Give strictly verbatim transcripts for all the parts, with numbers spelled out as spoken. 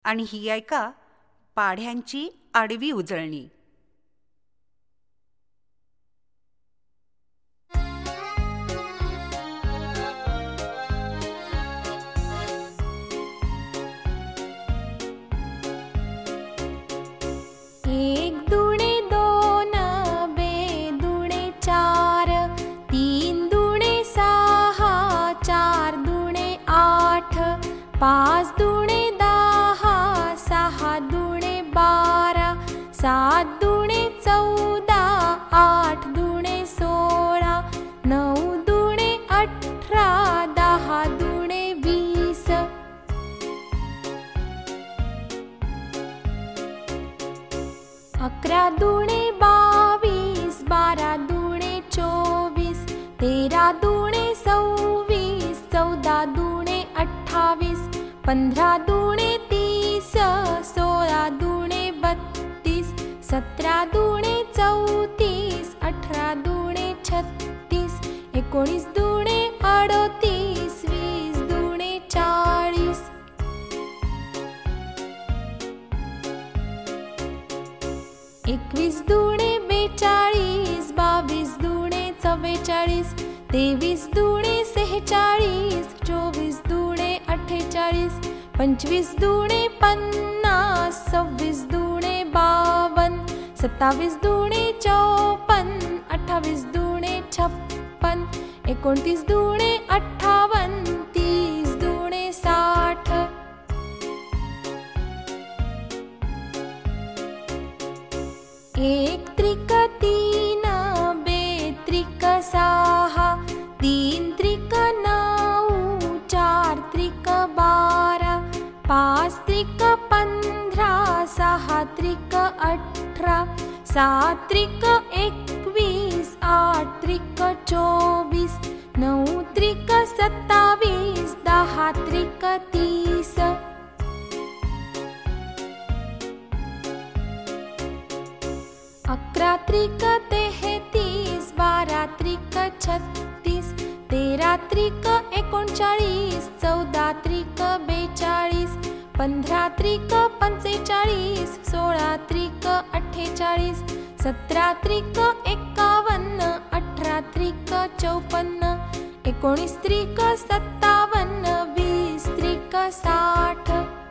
आणि ही ऐका पाढ्यांची आडवी उजळणी. एक दुणे दोन, बे दुणे चार, तीन दुणे सहा, चार दुणे आठ, पाच दुणे दहा, सहा दुणे बारा, सात दुणे चौदा, आठ दुणे सोळा, नऊ दुणे अठरा, दहा दुणे वीस, अकरा दुणे बावीस, बारा दुणे चोवीस, तेरा दुणे सव्वीस, चौदा दुणे अठ्ठावीस, पंधरा दुणे तीस, सोळा दुणे बत्तीस, सतरा दुणे चौतीस, अठरा दुणे छत्तीस, एकोणीस दुणे अडतीस, वीस दुणे चाळीस, एकवीस दुणे बेचाळीस, बावीस दुणे चव्वेचाळीस, तेवीस दुणे सेहेचाळीस, चोवीस दुणे अठ्ठेचाळीस, पंचवीस दुणे पन्नास, सव्वीस दुणे बावन्न, सत्तावीस दुणे चौपन्न, अठ्ठावीस दुणे छप्पन, एकोणतीस दुणे अठ्ठावन्न, तीस दुणे साठ, एक त्रिक तीन, बे त्रिक सहा, तीन त्रिक नऊ, चार त्रिक बारा, पाच त्रिक पंधरा, सहा त्रिक अठरा, सात त्रिक एकवीस, आठ त्रिक चोवीस, नऊ त्रिक सत्तावीस, दहा त्रिक तीस, अकरा त्रिक तेहतीस, बारा त्रिक छत्तीस, तेरा त्रिक एकोणचाळीस, चौदा त्रिक बेचाळीस, पंधरा त्रिक पंचेचाळीस, सोळा त्रिक अठ्ठेचाळीस, सतरा त्रिक एकावन्न, अठरा त्रिक चौपन्न, एकोणीस त्रिक सत्तावन्न, वीस त्रिक साठ,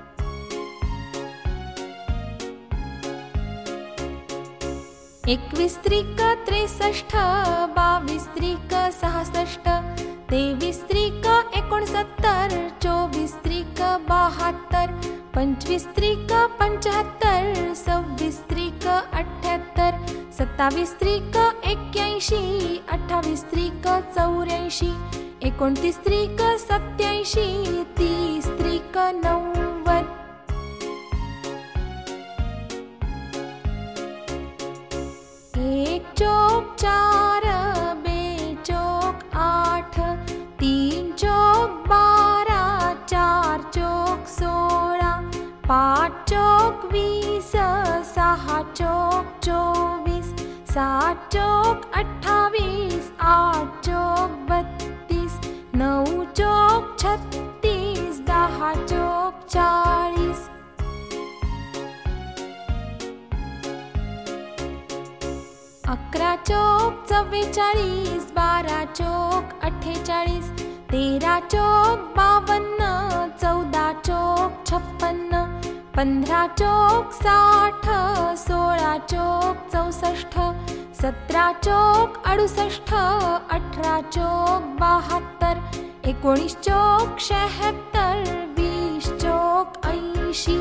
एकवीस त्रिक त्रेसष्ट, बावीस त्रिक सहासष्ट, तेवीस त्रिक एकोणसत्तर, चोवीस त्रिक बहात्तर, पंचवीस त्रिक पंच्याहत्तर, सव्वीस त्रिक अठ्ठ्याहत्तर, सत्तावीस त्रिक एक्क्याऐंशी, अठ्ठावीस त्रिक चौऱ्याऐंशी, एकोणतीस त्रिक सत्याऐंशी, तीस त्रिक नव्वद, एक चौक चार, बे चौक आठ, तीन चौक बारा, चार चौक सोळा, पाच चौक वीस, सहा चौक चोवीस, सात चौक अठ्ठावीस, आठ चौक बत्तीस, नऊ चौक छत्तीस, दहा चौक चाळीस, अकरा चौक चव्वेचाळीस, बारा चौक अठ्ठेचाळीस, तेरा चौक बावन्न, चौदा चौक छप्पन्न, पंधरा चौक साठ, सोळा चौक चौसष्ट, सतरा चौक अडुसष्ट, अठरा चौक बहात्तर, एकोणीस चौक शहात्तर, वीस चौक ऐंशी,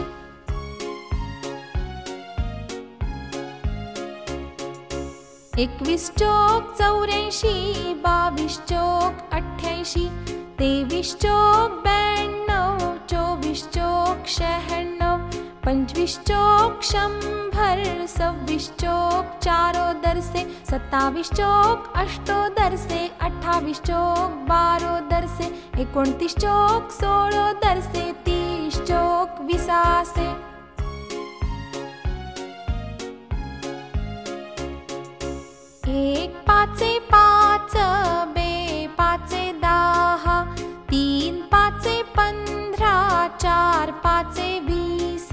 एकवीस चौक चौऱ्याऐंशी, बावीस चौक अठ्ठ्याऐंशी, तेवीस चौक ब्याण्णव, चोवीस चौक शहाण्णव, पंचवीस चौक शंभर, सव्वीस चौक चारोदरसे, सत्तावीस चौक अष्टोदरसे, अठ्ठावीस चौक बारोदरसे, एकोणतीस चौक सोळोदरसे, तीस चौक विसासे, एक पाचे पाच, बे पाचे दहा, तीन पाचे पंधरा, चार पाचे वीस,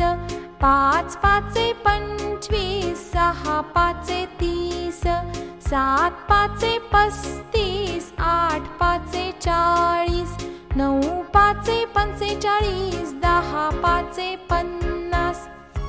पाच पाचे पंचवीस, सहा पाचे तीस, सात पाचे पस्तीस, आठ पाचे चाळीस, नऊ पाचे पंचेचाळीस, दहा पाचे पन्नास,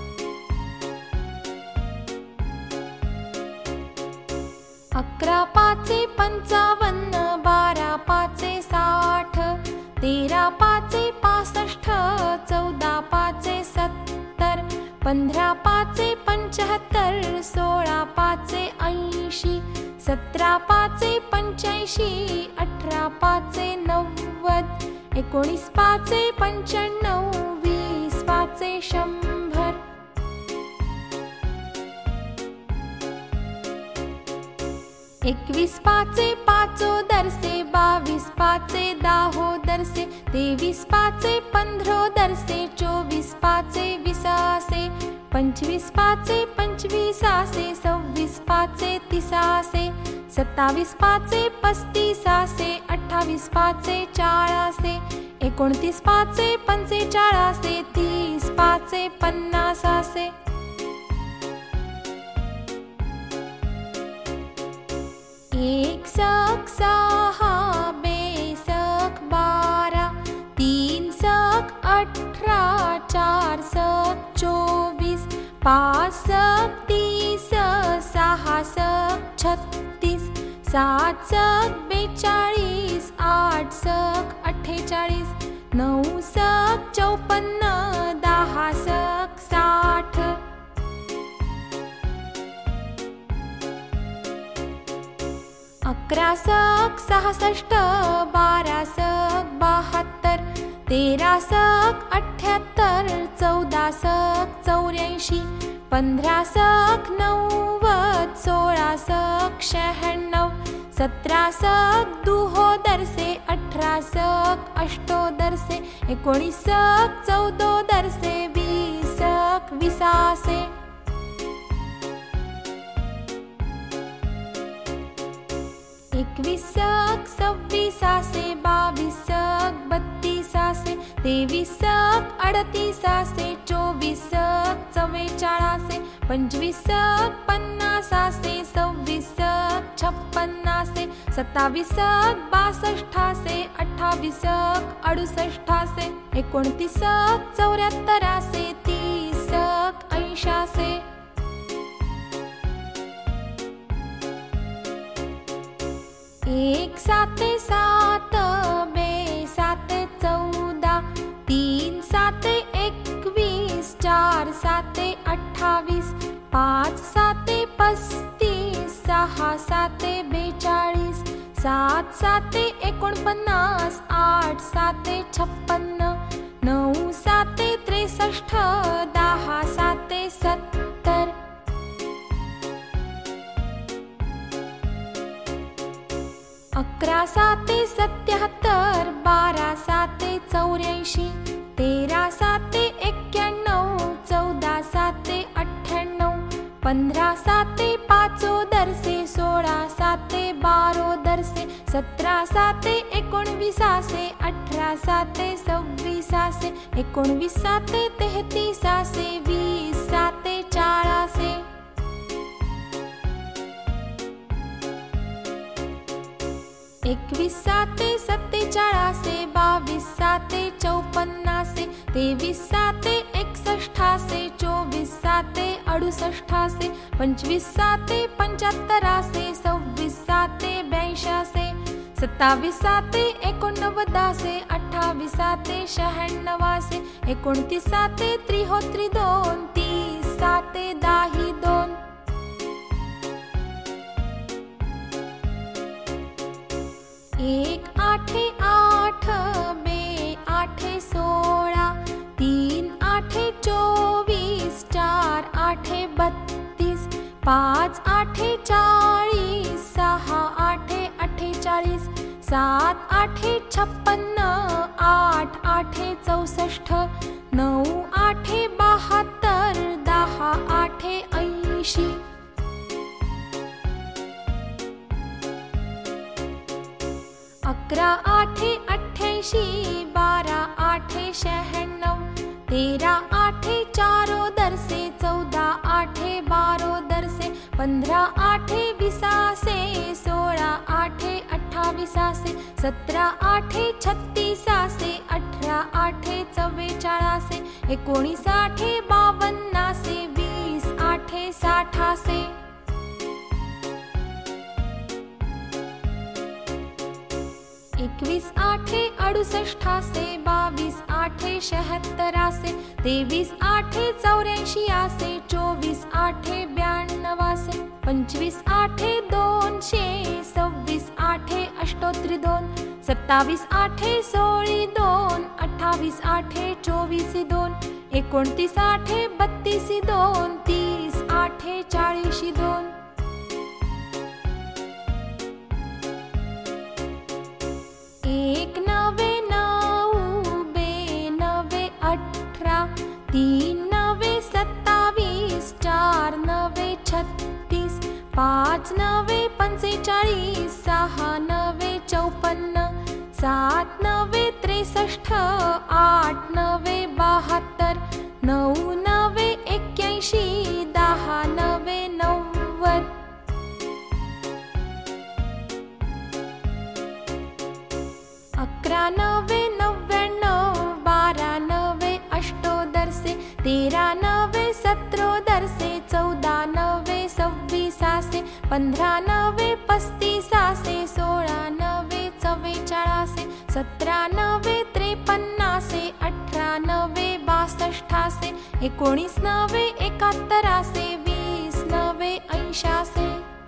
अकरा पाचे पंचावन्न, बारा पाचे साठ, तेरा पाचे पासष्ट, चौदा पाचे सत्तर, पंधरा पाचे पंच्याहत्तर, सोळा पाचे ऐंशी, सतरा पाचे पंच्याऐंशी, अठरा पाचे नव्वद, एकोणीस पाचे पंच्याण्णव, वीस पाचे शंभर, एकवीस पाचे पाचोदरसे, बावीस पाचे दहोदरसे, तेवीस पाचे पंधरोदरसे, चोवीस पाचे विसासे, पंचवीस पाचे पंचवीसासे, सव्वीस पाचे तिसासे, सत्तावीस पाचे पस्तीसासे, अठ्ठावीस पाचे चाळासे, एकोणतीस पाचे पंचेचाळासे, तीस पाचे पन्नासासे, एक सक सहा, बेसक बारा, तीन सक अठरा, चार सक चोवीस, पाच सक तीस, सहा सक छत्तीस, सात सक बेचाळीस, आठ सक अठ्ठेचाळीस, नऊ सक चौपन्न, दहा सक साठ, अकरा सक सहासष्ट, बारा सक बहात्तर, तेरा सक अठ्ठ्याहत्तर, चौदा सक चौऱ्याऐंशी, पंधरा सक नव्वद, सोळा सक शहाण्णव, सतरा सक दुहोदरसे, अठरा सक अष्टोदरसे, एकोणीस सक चौदोदरसे, वीस सक विसासे, एकवीस सक सव्वीसासे, बावीस सक बत्तीसासे, तेवीस सक अडतीसासे, चोवीस सक चव्वेचाळासे, पंचवीस सक पन्नासासे, सव्वीस सक छप्पन्नासे, सत्तावीस सक बासष्टासे, अठ्ठावीस सक अडुसष्टासे, एकोणतीस सक चौऱ्याहत्तरासे, तीस सक ऐंशासे, एक साते सात, बे साते चौदा, तीन साते एकवीस, चार साते अठ्ठावीस, पाच साते पस्तीस, सहा साते बेचाळीस, सात साते एकोणपन्नास, आठ साते छप्पन्न, नऊ साते त्रेसष्ट, दहा साते सत्तर, अकरा साते सत्याहत्तर, बारा साते चौऱ्याऐंशी, तेरा साते एक्क्याण्णव, चौदा साते अठ्ठ्याण्णव, पंधरा साते पाचोदरसे, सोळा साते बारोदरसे, सतरा साते एकोणविसासे, अठरा साते सव्वीसासे, एकोणवीस साते तेहतीसासे, वीस साते चाळासे, एकवीस साते सत्तेचाळासे, बावीस साते चौपन्नासे, तेवीस साते एकसष्टासे, चोवीस साते अडुसष्टासे, पंचवीस साते पंच्याहत्तरासे, सव्वीस साते ब्याऐंशासे, सत्तावीस साते एकोणनव्वदासे, अठ्ठावीस साते शहाण्णवासे, एकोणतीस साते त्रिहोत्री दोन, तीस साते दाही दोन, एक आठे आठ, बे आठे सोळा, तीन आठे चोवीस, चार आठे बत्तीस, पाच आठे चाळीस, सहा आठे अठ्ठेचाळीस, सात आठे छप्पन्न, आठ आठे चौसष्ट, नऊ आठे बहात्तर, दहा आठे ऐंशी, अकरा आठे अठ्ठ्याऐंशी, बारा आठे शहाण्णव, तेरा आठे चारोदर पंधरा आठे विसासे सोळा आठे अठ्ठावीसासे सतरा आठे छत्तीसासे अठरा आठे चव्वेचाळासे एकोणीस आठे बावन्नासे वीस आठे साठासे एकवीस आठे अडुसष्टासे बावीस आठे शहात्तरासे तेवीस आठे चौऱ्याऐंशी आसे चोवीस आठे ब्याण्णवासे पंचवीस आठे दोनशे सव्वीस आठे अष्टोत्री दोन सत्तावीस आठे सोळी दोन अठ्ठावीस आठे चोवीसी दोन एकोणतीस आठे बत्तीसी दोन तीस आठे चाळीशी दोन एक नवे नऊ बे नवे अठरा तीन नवे सत्तावीस चार नवे छत्तीस पाच नवे पंचेचाळीस सहा नवे चौपन्न सात नवे त्रेसष्ट आठ नवे बहात्तर नऊ नवे एक्क्याऐंशी दहा नवे नव्वद अकरा नवे नव्याण्णव बारा नवे अष्टोदरसे तेरा नवे सत्रोदरसे चौदा नवे सव्वीसासे पंधरा नवे पस्तीसासे सोळा नवे चव्वेचाळासे सतरा नवे त्रेपन्नासे अठरा नवे बासष्टासे एकोणीस नवे एकाहत्तरासे वीस नवे ऐंशासे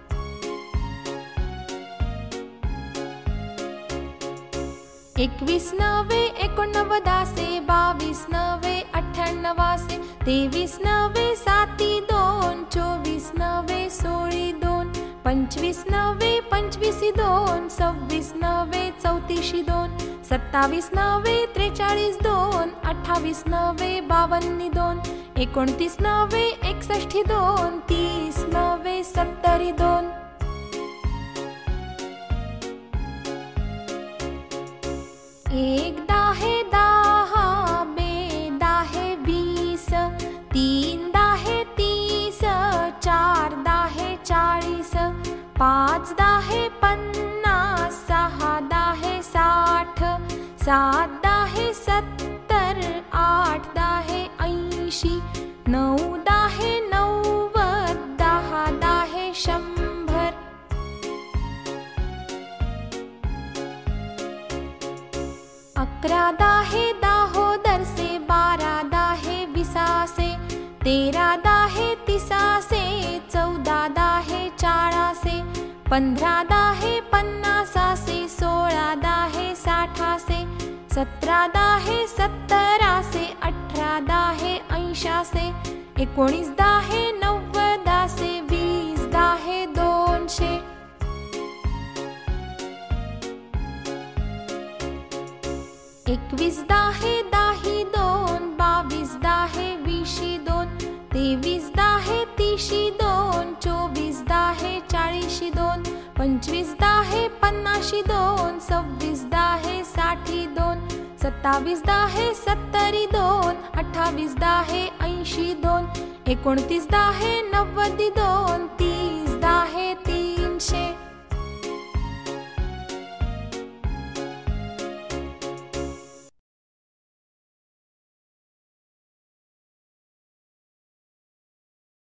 एकवीस नवे एकोणनव्वदासे बावीस नवे अठ्ठ्याण्णवासे तेवीस नवे साती दोन चोवीस नवे सोळी दोन पंचवीस नवे पंचवीसी दोन सव्वीस नवे चौतीशी दोन सत्तावीस नवे त्रेचाळीस दोन अठ्ठावीस नवे बावन्नी दोन एकोणतीस नवे एकसष्टी दोन तीस नवे सत्तरी दोन एक दाहे दहा बे दाहे वीस तीन दाहे तीस चार दाहे चाळीस पाच दाहे पन्नास सहा दाहे साठ सात दाहे सत्तर आठ दाहे ऐंशी नऊ दाहे नव्वद दहा दाहे शंभर अकरा दाहे दाहोदरसे बारा दाहे विसासे तेरा दाहे तिसासे चौदा दाहे चाळासे पंधरा दाहे पन्नासासे सोळा दाहे साठासे सतरा दाहे सत्तरासे अठरा दाहे ऐंशासे एकोणीस दाहे नव्वदासे वीस दाहे दोनशे एकवीस दाहे दाही दोन बावीस दाहे वीशी दोन तेवीस दाहे तीशी दोन चोवीस दाहे चाळीशी दोन पंचवीस दाहे पन्नाशी दोन सव्वीस दाहे साठी दोन सत्तावीस दाहे सत्तरी दोन अठ्ठावीस दाहे ऐंशी दोन एकोणतीस दाहे नव्वदी दोन तीस